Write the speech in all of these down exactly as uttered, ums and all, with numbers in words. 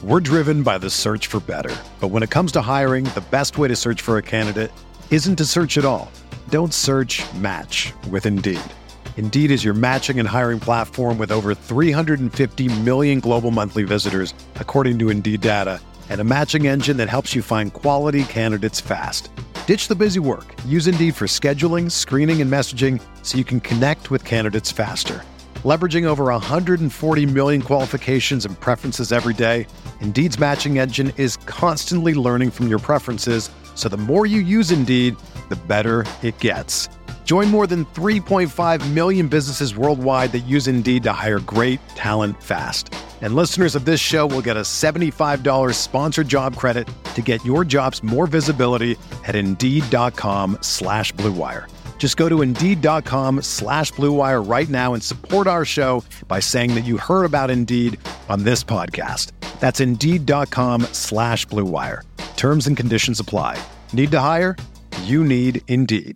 We're driven by the search for better. But when it comes to hiring, the best way to search for a candidate isn't to search at all. Don't search, match with Indeed. Indeed is your matching and hiring platform with over three hundred fifty million global monthly visitors, according to Indeed data, and a matching engine that helps you find quality candidates fast. Ditch the busy work. Use Indeed for scheduling, screening, and messaging so you can connect with candidates faster. Leveraging over one hundred forty million qualifications and preferences every day, Indeed's matching engine is constantly learning from your preferences, so the more you use Indeed, the better it gets. Join more than three point five million businesses worldwide that use Indeed to hire great talent fast. And listeners of this show will get a seventy-five dollars sponsored job credit to get your jobs more visibility at Indeed.com slash Blue Wire. Just go to Indeed.com slash Blue Wire right now and support our show by saying that you heard about Indeed on this podcast. That's Indeed.com slash Blue Wire. Terms and conditions apply. Need to hire? You need Indeed.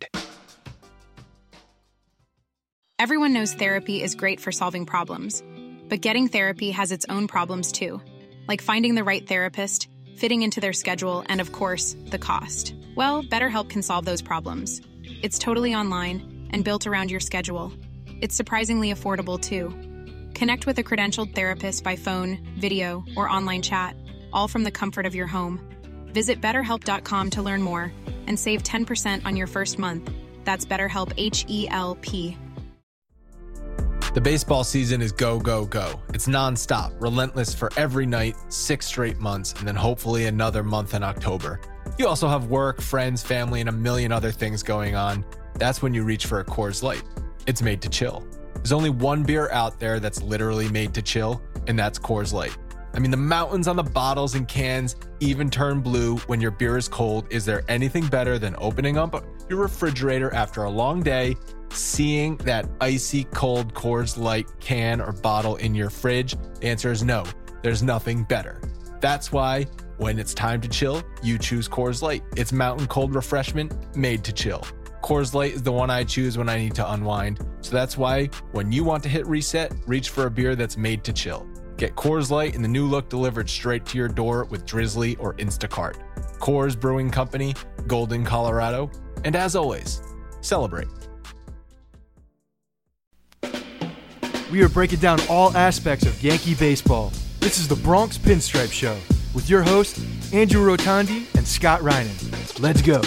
Everyone knows therapy is great for solving problems, but getting therapy has its own problems too, like finding the right therapist, fitting into their schedule, and of course, the cost. Well, BetterHelp can solve those problems. It's totally online and built around your schedule. It's surprisingly affordable too. Connect with a credentialed therapist by phone, video, or online chat, all from the comfort of your home. Visit better help dot com to learn more and save ten percent on your first month. That's BetterHelp, H E L P. The baseball season is go, go, go. It's nonstop, relentless for every night, six straight months, and then hopefully another month in October. You also have work, friends, family, and a million other things going on. That's when you reach for a Coors Light. It's made to chill. There's only one beer out there that's literally made to chill, and that's Coors Light. I mean, the mountains on the bottles and cans even turn blue when your beer is cold. Is there anything better than opening up your refrigerator after a long day, seeing that icy cold Coors Light can or bottle in your fridge? The answer is no. There's nothing better. That's why when it's time to chill, you choose Coors Light. It's mountain cold refreshment made to chill. Coors Light is the one I choose when I need to unwind. So that's why when you want to hit reset, reach for a beer that's made to chill. Get Coors Light in the new look delivered straight to your door with Drizzly or Instacart. Coors Brewing Company, Golden, Colorado. And as always, celebrate. We are breaking down all aspects of Yankee baseball. This is the Bronx Pinstripe Show with your hosts, Andrew Rotondi and Scott Reinen. Let's go.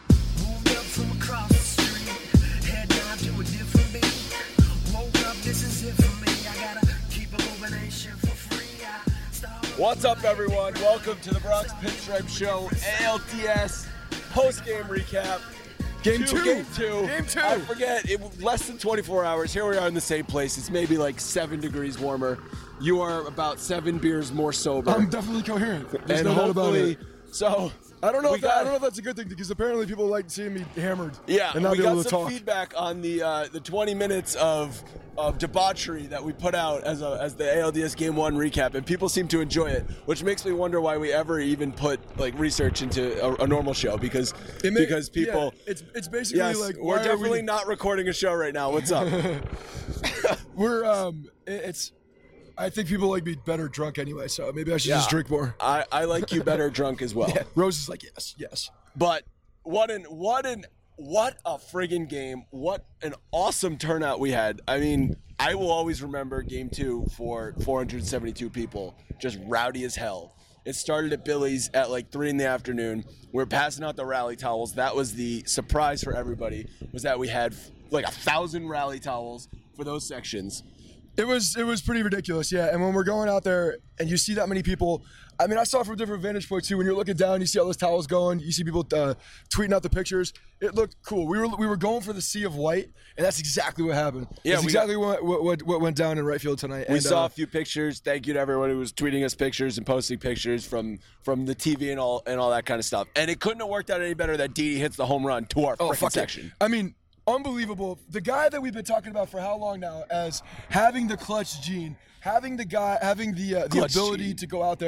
What's up, everyone? Welcome to the Bronx Pinstripe Show, A L D S post-game recap. Game two. Game two. Game two. I forget, it was less than twenty-four hours. Here we are in the same place. It's maybe like seven degrees warmer. You are about seven beers more sober. I'm definitely coherent. There's and no doubt about it. So I don't know. If that, got, I don't know if that's a good thing because apparently people like seeing me hammered. Yeah, and not we be got able to some talk. feedback on the uh, the twenty minutes of of debauchery that we put out as a as the A L D S Game One recap, and people seem to enjoy it, which makes me wonder why we ever even put like research into a, a normal show because It may, because people. Yeah, it's it's basically Yes, like we're why definitely are we, not recording a show right now. What's up? We're um. it- It's. I think people like me better drunk anyway, so maybe I should Yeah. just drink more. I, I like you better drunk as well. Yeah, Rose is like yes, yes. But what an what an what a friggin' game. What an awesome turnout we had. I mean, I will always remember game two for four hundred seventy-two people, just rowdy as hell. It started at Billy's at like three in the afternoon. We were passing out the rally towels. That was the surprise for everybody, was that we had like a thousand rally towels for those sections. It was it was pretty ridiculous, yeah. And when we're going out there and you see that many people, I mean, I saw it from a different vantage point too. When you're looking down, you see all those towels going. You see people uh, tweeting out the pictures. It looked cool. We were we were going for the sea of white, and that's exactly what happened. Yeah, that's we exactly got, what, what what went down in right field tonight. We and, saw uh, a few pictures. Thank you to everyone who was tweeting us pictures and posting pictures from from the T V and all and all that kind of stuff. And it couldn't have worked out any better that Didi hits the home run to our oh, frickin' fuck section. It. I mean. Unbelievable. The guy that we've been talking about for how long now as having the clutch gene, having the guy, having the uh, the Clutch ability gene. to go out there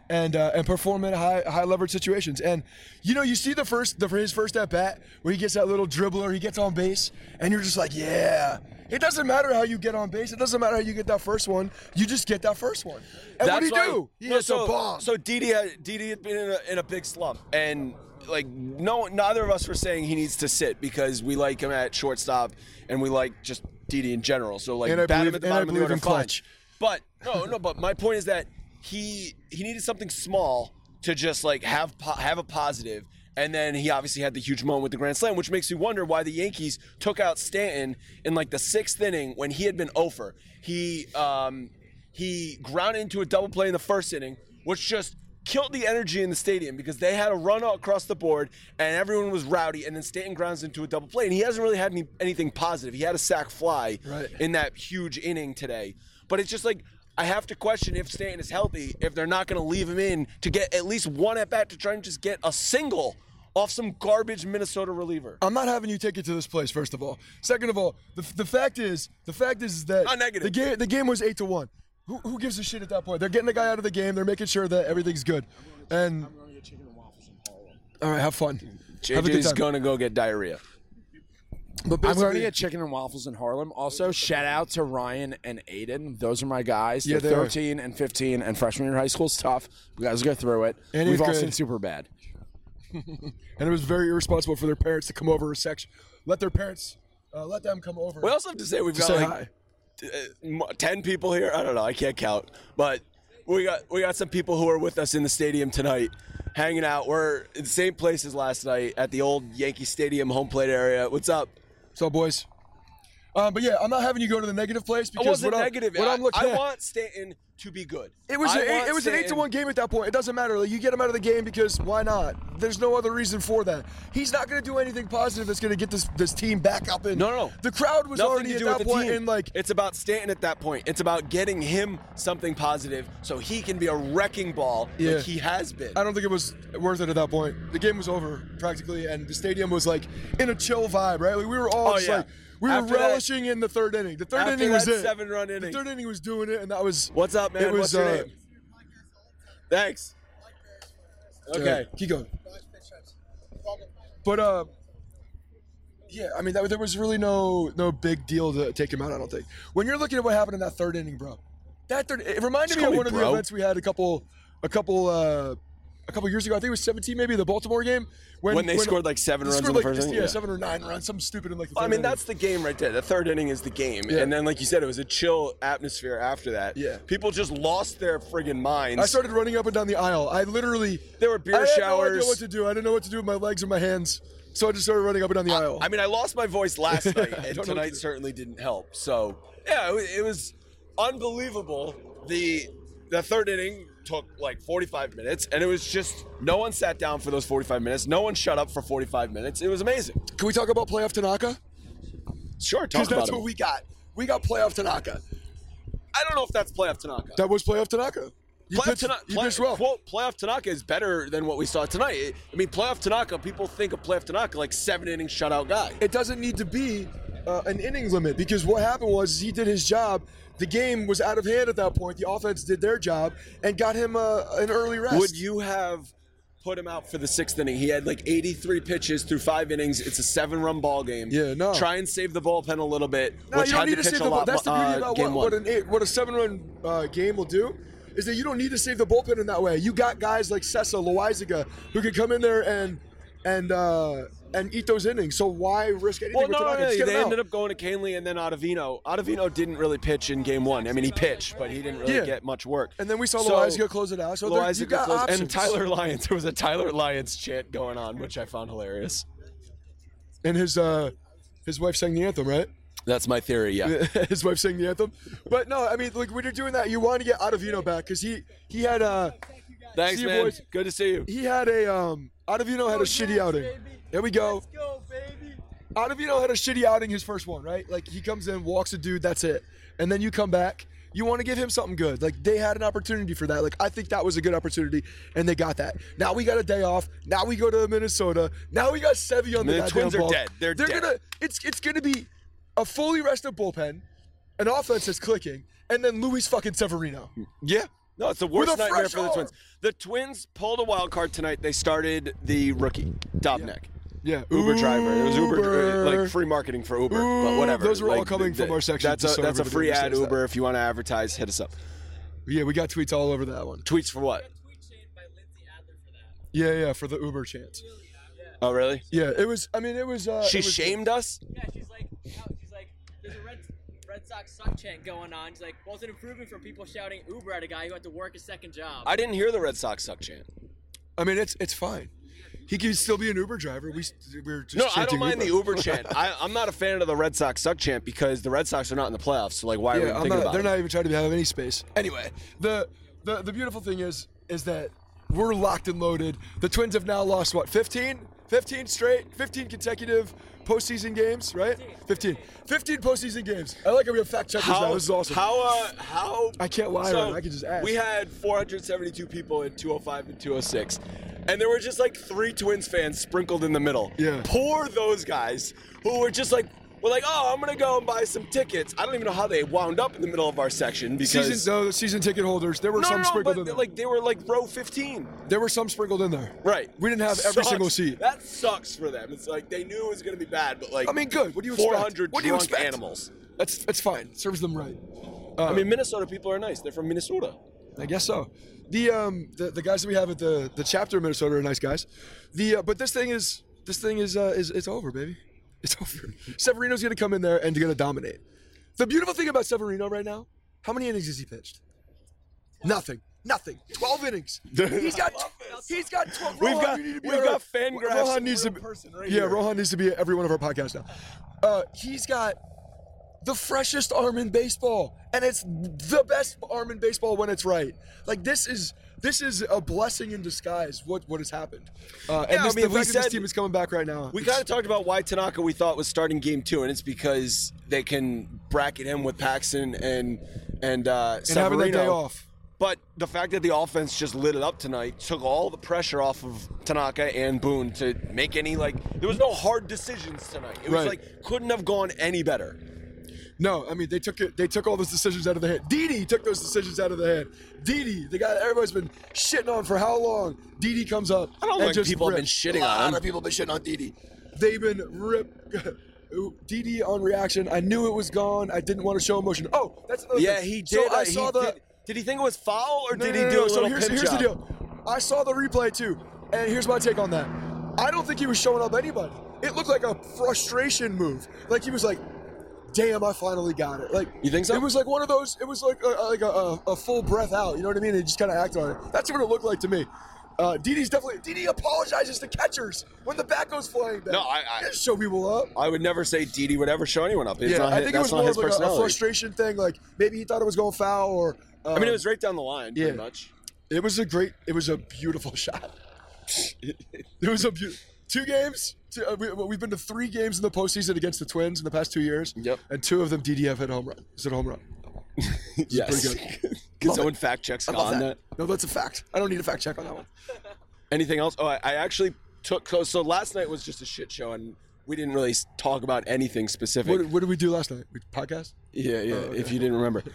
and uh, and perform in high high leverage situations. And you know, you see the first the his first at bat where he gets that little dribbler, he gets on base, and you're just like, yeah. It doesn't matter how you get on base. It doesn't matter how you get that first one. You just get that first one. And what do you do? He hits so, a bomb. So Didi had Didi had been in a, in a big slump, and like no, neither of us were saying he needs to sit because we like him at shortstop and we like just Didi in general. So like bat believe, him at the bottom of the order, fine. But no, no. But my point is that he he needed something small to just like have have a positive. And then he obviously had the huge moment with the grand slam, which makes me wonder why the Yankees took out Stanton in like the sixth inning when he had been oh for. He um, he grounded into a double play in the first inning, which just killed the energy in the stadium because they had a run across the board and everyone was rowdy. And then Stanton grounds into a double play, and he hasn't really had any, anything positive. He had a sac fly right. in that huge inning today, but it's just like. I have to question if Stanton is healthy, if they're not going to leave him in to get at least one at-bat to try and just get a single off some garbage Minnesota reliever. I'm not having you take it to this place, first of all. Second of all, the, the fact is, the fact is that not negative. the game the game was eight to one. Who, who gives a shit at that point? They're getting the guy out of the game. They're making sure that everything's good. And all right, have fun. J J's going to go get diarrhea. But I'm going to get chicken and waffles in Harlem. Also, shout out to Ryan and Aiden. Those are my guys. Yeah, They're they are. thirteen and fifteen, and freshman year of high school is tough. We guys go through it. And We've eighth all grade. seen super bad. And it was very irresponsible for their parents to come over a section. Let their parents, uh, let them come over. We also have to say we've to got say like hi. t- uh, ten people here. I don't know. I can't count. But we got we got some people who are with us in the stadium tonight, hanging out. We're in the same place as last night at the old Yankee Stadium home plate area. What's up? What's up, boys? Um, but yeah, I'm not having you go to the negative place because I wasn't what I'm- negative. What I, I'm looking I at, want Stanton to be good. It was I a, want it was an eight to Stanton- one game at that point. It doesn't matter. Like, you get him out of the game because why not? There's no other reason for that. He's not going to do anything positive that's going to get this this team back up. And No, no, no. The crowd was Nothing already to at do that with the point team. in like. It's about Stanton at that point. It's about getting him something positive so he can be a wrecking ball Yeah. like he has been. I don't think it was worth it at that point. The game was over practically, and the stadium was like in a chill vibe, right? Like we were all Oh, just yeah. like we were After that- relishing in the third inning. The third After inning was that it. seven-run The inning. third inning was doing it, and that was. What's up, man? It was, What's your uh, name? Thanks. Okay. Yeah, keep going. But uh, yeah, I mean, that, there was really no no big deal to take him out. I don't think. When you're looking at what happened in that third inning, bro, that third it reminded Just me call of me one of the bro. events we had a couple, a couple, uh, a couple years ago. I think it was seventeen, maybe the Baltimore game When they scored, like, seven they runs in scored, the like, first inning? Yeah, Yeah. seven or nine runs, something stupid in like the third I mean, inning. that's the game right there. The third inning is the game. Yeah. And then, like you said, it was a chill atmosphere after that. Yeah. People just lost their friggin' minds. I started running up and down the aisle. I literally There were beer I had no showers. idea what to do. I didn't know what to do with my legs or my hands, so I just started running up and down the aisle. I mean, I lost my voice last night, I and don't know what tonight to- certainly didn't help. So, yeah, it, wa- it was unbelievable. The the third inning took like forty-five minutes, and it was just no one sat down for those forty-five minutes. No one shut up for forty-five minutes. It was amazing. Can we talk about playoff Tanaka? Sure, talk Because about that's it. what we got. We got playoff Tanaka. I don't know if that's playoff Tanaka. That was playoff Tanaka. You Playoff pitched, Tanaka, you play, pitched well. quote, playoff Tanaka is better than what we saw tonight. It- I mean, playoff Tanaka, people think of playoff Tanaka like seven inning shutout guy. It doesn't need to be uh, an inning limit because what happened was he did his job. The game was out of hand at that point. The offense did their job and got him uh, an early rest. Would you have put him out for the sixth inning? He had like eighty-three pitches through five innings. It's a seven-run ball game. Yeah, no. Try and save the bullpen a little bit. No, which you don't had need to to pitch save a the ball. lot. That's the beauty uh, about game what, what one. an eight, what a seven-run uh, game will do is that you don't need to save the bullpen in that way. You got guys like Sessa, Loizaga, who can come in there and and uh, and eat those innings. So why risk anything Well, with no, no, Tanaka? no, Just get they him out. ended up going to Canley and then Ottavino. Ottavino didn't really pitch in game one. I mean, he pitched, but he didn't really Yeah. get much work. And then we saw So, Loizaga close it out. So there, you Loizaga got closed- options. and Tyler Lyons. There was a Tyler Lyons chant going on, which I found hilarious. And his uh, his wife sang the anthem, right? That's my theory. Yeah. His wife sang the anthem. But no, I mean, like when you're doing that, you want to get Ottavino back because he he had a Thanks, See you, man. boys. Good to see you. he had a um Ottavino had a shitty outing. There we go. Let's go, baby. Ottavino had a shitty outing his first one, right? Like he comes in, walks a dude, that's it. And then you come back, you want to give him something good. Like they had an opportunity for that. Like I think that was a good opportunity, and they got that. Now we got a day off. Now we go to Minnesota. Now we got Sevy on the The goddamn Twins are ball. dead. They're They're dead. gonna. It's it's gonna be a fully rested bullpen, an offense that's clicking, and then Luis fucking Severino. Yeah. No, it's the worst With a nightmare fresh for the arm. Twins. The Twins pulled a wild card tonight. They started the rookie, Dobnak. Yeah, Uber driver. It was Uber, Uber. like free marketing for Uber, Ooh, but whatever. those are all Like, coming the- from our section, That's just a so that's a everybody free ad understands Uber. that. If you want to advertise, hit us up. Yeah, we got tweets all over that one. Tweets for what? Yeah, yeah, for the Uber chance. Oh, really? Yeah, it was. I mean, it was. Uh, She it was, shamed us. Yeah, she's like, no, she's like, there's a Red, Red Sox suck chant going on. She's like, wasn't improving from people shouting Uber at a guy who had to work a second job. I didn't hear the Red Sox suck chant. I mean, it's it's fine. He can still be an Uber driver. We we're just No, I chanting don't mind Uber. the Uber chant. I, I'm not a fan of the Red Sox suck chant because the Red Sox are not in the playoffs. So like, why are we Yeah, even I'm thinking not, about they're it? not even trying to have any space. Anyway, the the the beautiful thing is is that we're locked and loaded. The Twins have now lost what fifteen, fifteen straight, fifteen consecutive postseason games, right? fifteen, fifteen postseason games. I like how we have fact checkers now. This is awesome. How uh, how I can't lie so about it. I can just ask. We had four hundred seventy-two people in two oh five and two oh six, and there were just like three Twins fans sprinkled in the middle. Yeah. Poor those guys who were just like, we're like, oh, I'm gonna go and buy some tickets. I don't even know how they wound up in the middle of our section because season no, the season ticket holders. There were no, some no, no, sprinkled but in there. like they were like row fifteen. there were some sprinkled in there. Right. We didn't have every Sucks. single seat. That sucks for them. It's like they knew it was gonna be bad, but like I mean, good. What do you expect? four hundred What do you drunk expect? animals. That's that's fine. Serves them right. Uh, I mean, Minnesota people are nice. They're from Minnesota. I guess so. The um the, the guys that we have at the, the chapter in Minnesota are nice guys. The uh, but this thing is this thing is uh, is it's over, baby. It's over. Severino's gonna come in there and gonna dominate. The beautiful thing about Severino right now, how many innings has he pitched? Nothing. Nothing. Twelve innings. He's got he's got twelve. We've Rohan, got- you need to be we've our- got fan graphs Rohan in needs to real be, person right yeah, here. Rohan needs to be at every one of our podcasts now. Uh, he's got the freshest arm in baseball, and it's the best arm in baseball when it's right. Like this is this is a blessing in disguise. What what has happened? Uh, Yeah, and this, I mean, the we fact that this said- team is coming back right now. We it's- kind of talked about why Tanaka we thought was starting game two, and it's because they can bracket him with Paxton and and uh, and having that Severino. day off. But the fact that the offense just lit it up tonight took all the pressure off of Tanaka and Boone to make any like. There was no hard decisions tonight. It was Right. like couldn't have gone any better. No, I mean they took it. They took all those decisions out of the hand. Didi took those decisions out of the hand. Didi, the guy that everybody's been shitting on for how long? Didi comes up. I don't and think just people have rips. been shitting a on lot him. of people have been shitting on Didi. They've been ripped. Didi on reaction. I knew it was gone. I didn't want to show emotion. Oh, that's another Yeah, thing. he did. So I uh, saw he the. did, did he think it was foul or No, did no, he no, do no. a So little here's, pinch here's the job? deal. I saw the replay too, and here's my take on that. I don't think he was showing up anybody. It looked like a frustration move. Like he was like, "Damn, I finally got it." Like You think so? It was like one of those. It was like a, like a, a, a full breath out. You know what I mean? They just kind of acted on it. That's what it looked like to me. Uh, Didi's definitely. Didi apologizes to catchers when the bat goes flying back. No, I- I- He doesn't show people up. I would never say Didi would ever show anyone up. It's Yeah, not I his, think it that's was not more his of like a, a personality. frustration thing. Like maybe he thought it was going foul, or um, I mean, it was right down the line, pretty yeah. much. It was a great. It was a beautiful shot. It was a beautiful. Two games. Two, uh, we, we've been to three games in the postseason against the Twins in the past two years. Yep. And two of them, D D F hit home run. Is it a home run? Yes. pretty good. Can Love someone it. fact check I love on that. that? No, that's a fact. I don't need a fact check on that one. Anything else? Oh, I, I actually took. So, so last night was just a shit show, and we didn't really s- talk about anything specific. What, what did we do last night? We podcast? Yeah, yeah. Oh, okay. If you didn't remember,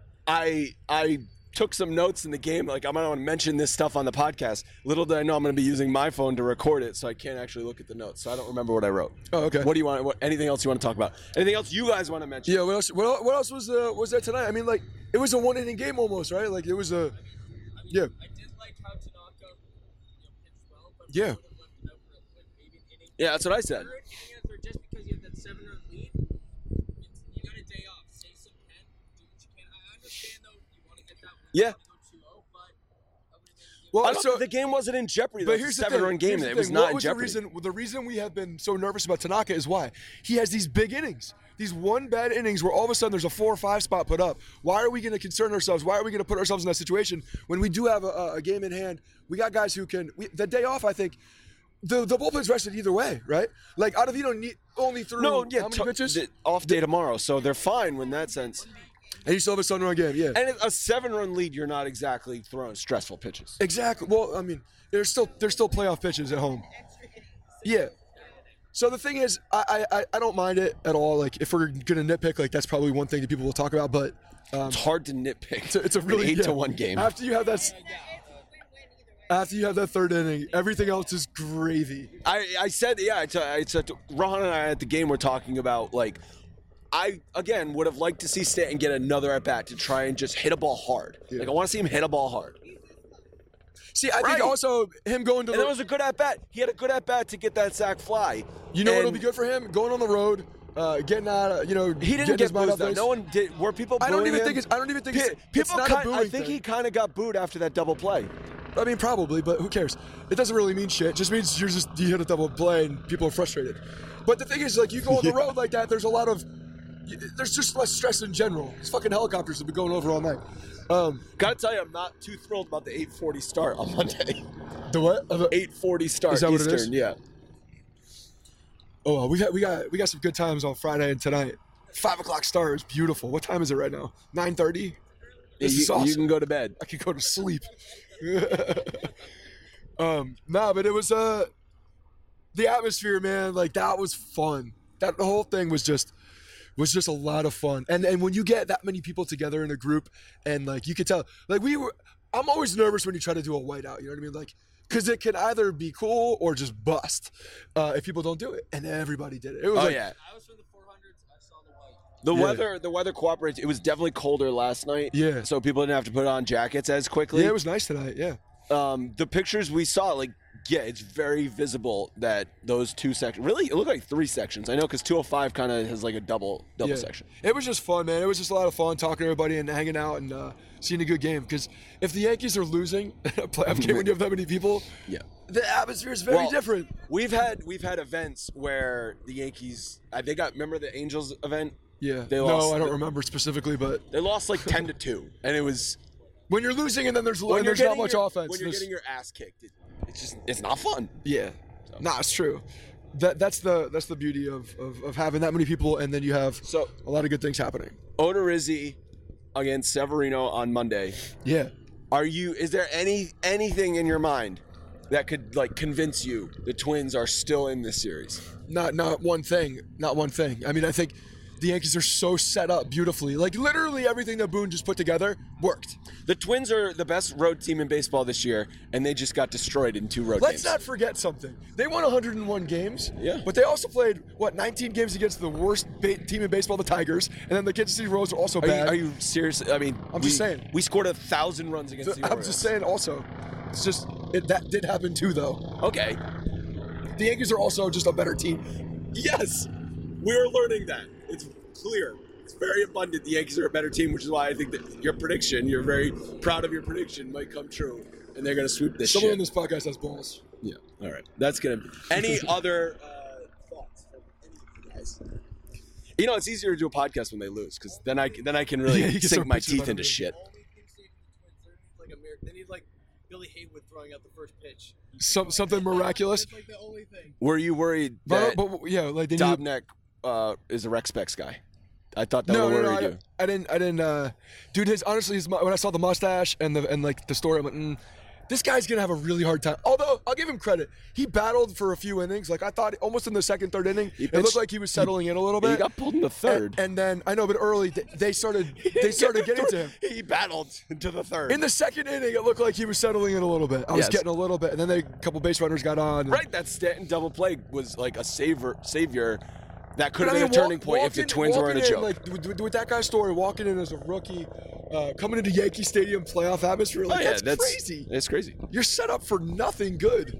I I took some notes in the game. Like I'm gonna mention this stuff on the podcast. Little did I know I'm gonna be using my phone to record it, so I can't actually look at the notes. So I don't remember what I wrote. Oh, okay. What do you want? What, anything else you want to talk about? Anything else you guys want to mention? Yeah. What else? What, el- what else was uh, was there tonight? I mean, like it was a one inning game almost, right? Like it was a. Yeah. I did like how Tanaka you know, pitched well, but Yeah. I would have left it out for like maybe an inning. Yeah, that's what I said. Third inning after, just because you have that seven run lead, it's, you got a day off. Save some pen, do what you can. I understand though you want to get that win. Yeah. You want to go two oh, but I would have maybe Well, I don't, so the game wasn't in jeopardy. But That here's was a the thing. seven-run game. Here's the It was thing. not what in was jeopardy. The reason, the reason we have been so nervous about Tanaka is why he has these big innings, these one bad innings where all of a sudden there's a four or five spot put up. Why are we going to concern ourselves? Why are we going to put ourselves in that situation when we do have a, a game in hand? We got guys who can. We, the day off, I think. The, the bullpen's rested either way, right? Like Ottavino need, only threw No, yeah, how many t- pitches? the off day tomorrow, so they're fine in that sense. And you still have a seven run game, yeah. And a seven-run lead, you're not exactly throwing stressful pitches. Exactly. Well, I mean, there's still there's still playoff pitches at home. Yeah. So the thing is, I, I I don't mind it at all. Like if we're gonna nitpick, like that's probably one thing that people will talk about. But um, It's hard to nitpick. it's a, it's a really an eight yeah. to one game. After you have that, s- after you have that third inning, everything else is gravy. I, I said, yeah, I, t- I said, to, Ron and I at the game were talking about, like, I, again, would have liked to see Stanton get another at-bat to try and just hit a ball hard. Yeah. Like, I want to see him hit a ball hard. See, I Right. think also him going to And the that was a good at-bat. He had a good at-bat to get that sack fly. You know and what'll be good for him? Going on the road, uh, getting out. of, You know, He didn't getting his get mind booed, off though. those- No one did. Were people I don't booing even him? think it's. I don't even think Pe- it's. it's people not kind, a booing I think thing. he kind of got booed after that double play. I mean, probably, but who cares? It doesn't really mean shit. It just means you're just you hit a double play and people are frustrated. But the thing is, like, you go on the road like that, there's a lot of. There's just less stress in general. These fucking helicopters have been going over all night. Um, Gotta tell you, I'm not too thrilled about the eight forty start on Monday. the what? Uh, the- eight forty start Is that what it Eastern, is? yeah. Oh, well, we got we got we got some good times on Friday and tonight. Five o'clock start is beautiful. What time is it right now? Nine thirty. Yeah, This you, is awesome. you can go to bed. I could go to sleep. um, nah, but it was uh the atmosphere, man. Like that was fun. That the whole thing was just was just a lot of fun. And and when you get that many people together in a group, and like you could tell, like we were. I'm always nervous when you try to do a whiteout. You know what I mean? Like, because it can either be cool or just bust uh, if people don't do it. And everybody did it. It was Oh like, yeah. I was from the four hundreds. I saw the white. The Yeah. weather, the weather cooperates. It was definitely colder last night. Yeah. So people didn't have to put on jackets as quickly. yeah, it was nice tonight. Yeah. um, the pictures we saw, like, yeah, it's very visible that those two sections. Really, it looked like three sections. I know because two oh five kind of has like a double double Yeah. section. It was just fun, man. It was just a lot of fun talking to everybody and hanging out and uh, seeing a good game. Because if the Yankees are losing in a playoff game when you have that many people, Yeah. the atmosphere is very Well, different. We've had we've had events where the Yankees. Uh, they got remember the Angels event. Yeah. They no, lost I don't the- remember specifically, but They lost like ten to two, and it was when you're losing and then there's, when and you're there's not getting much your, offense. When you're there's- getting your ass kicked, it, it's just it's not fun. yeah. Nah, it's true. That that's the that's the beauty of, of, of having that many people and then you have So a lot of good things happening. Odorizzi against Severino on Monday. Yeah. Are you? Is there any anything in your mind that could like convince you the Twins are still in this series? Not not one thing. Not one thing. I mean, I think the Yankees are so set up beautifully. Like literally everything that Boone just put together worked. The Twins are the best road team in baseball this year, and they just got destroyed in two road Let's games. not forget something. They won one hundred one games. Yeah. But they also played what nineteen games against the worst ba- team in baseball, the Tigers, and then the Kansas City Royals are also Are you, bad. are you serious? I mean, I'm we, just saying. We scored a thousand runs against the I'm Orioles. just saying. Also, it's just it, that did happen too, though. Okay. The Yankees are also just a better team. Yes, we're learning that. It's clear. It's very abundant. The Yankees are a better team, which is why I think that your prediction, you're very proud of your prediction, might come true, and they're going to sweep this Someone shit. on this podcast has balls. Yeah. All right. That's gonna. Any other uh, thoughts from any of you guys? You know, it's easier to do a podcast when they lose because then I then I can really Yeah, you can sink start my bitching teeth about into it. shit. Only thing saving the Twins, they need like a mir- they need like Billy Haywood throwing out the first pitch. Some something miraculous. That's like the only thing. Were you worried But, that but yeah, like they need. Dobnak uh, is a Rex Specs guy? I thought that No, would no, worry no. you. I, I didn't. I didn't. Uh, dude, his honestly, his, mu- when I saw the mustache and the and like the story, I went, mm, this guy's gonna have a really hard time. Although I'll give him credit, he battled for a few innings. Like I thought, almost in the second, third inning, He it pitched- looked like he was settling in a little He bit. got pulled in the third. And, and then I know, but early they, they started. They started getting to him. He battled into the third. In the second inning, it looked like he was settling in a little bit. I was Yes. getting a little bit, and then they, a couple base runners got on. and- right, that Stanton double play was like a savior. Savior that could But have I been mean, a turning walk- point if the walking- Twins weren't a walking in, joke. Like with, with- with that guy's story, walking in as a rookie, uh, coming into Yankee Stadium playoff atmosphere, like oh, yeah, that's, that's crazy. It's crazy. You're set up for nothing good.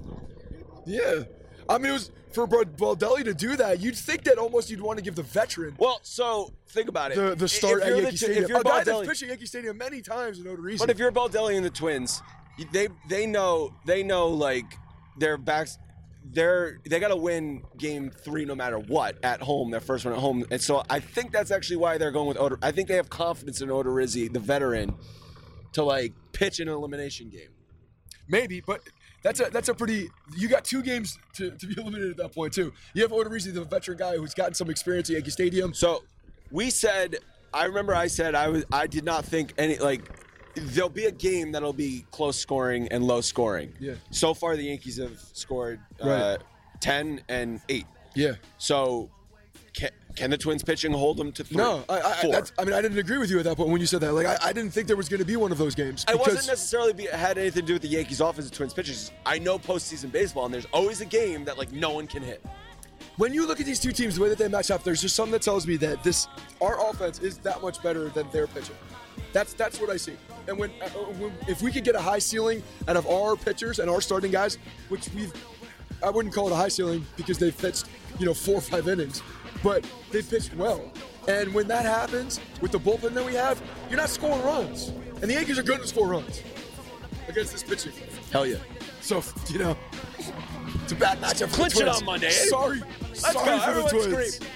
Yeah, I mean, it was for Baldelli to do that. You'd think that almost you'd want to give the veteran Well, so think about it. the the If start at you're Yankee the, Stadium. If you're A guy that's Baldelli, pitched at Yankee Stadium many times in Odorizzi. but if you're Baldelli and the Twins, they they know they know like their backs. They're they got to win game three no matter what at home, their first one at home, and so I think that's actually why they're going with Odor. I think they have confidence in Odorizzi, the veteran, to like pitch an elimination game. maybe, but that's a that's a pretty. You got two games to, to be eliminated at that point too. You have Odorizzi, the veteran guy who's gotten some experience at Yankee Stadium. So we said, I remember I said I was I did not think any like there'll be a game that'll be close scoring and low scoring. Yeah. So far the Yankees have scored uh, Right. ten and eight. Yeah. So, can, can the Twins pitching hold them to three? No, I, I, Four. that's, I mean, I didn't agree with you at that point when you said that. Like, I, I didn't think there was going to be one of those games. I because- wasn't necessarily be, had anything to do with the Yankees' offense and Twins pitchers. I know postseason baseball, and there's always a game that like no one can hit. When you look at these two teams, the way that they match up, there's just something that tells me that this our offense is that much better than their pitching. That's that's what I see. And when, uh, when if we could get a high ceiling out of our pitchers and our starting guys, which we've, I wouldn't call it a high ceiling because they've pitched, you know, four or five innings, but they've pitched well. And when that happens with the bullpen that we have, you're not scoring runs. And the Yankees are good to score runs against this pitching. Hell yeah. So, you know, it's a bad matchup for Clinch the it Twins. on Monday. Sorry, Let's sorry go. for Everyone the Twins. scream.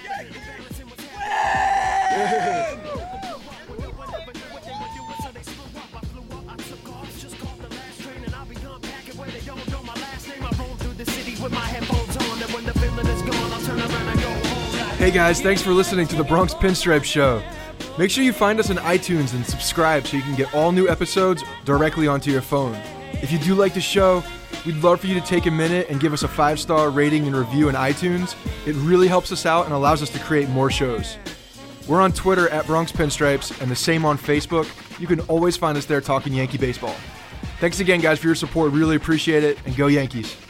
Hey guys, thanks for listening to the Bronx Pinstripe Show. Make sure you find us on iTunes and subscribe so you can get all new episodes directly onto your phone. If you do like the show, we'd love for you to take a minute and give us a five-star rating and review in iTunes. It really helps us out and allows us to create more shows. We're on Twitter at Bronx Pinstripes and the same on Facebook. You can always find us there talking Yankee baseball. Thanks again, guys, for your support. Really appreciate it, and go Yankees.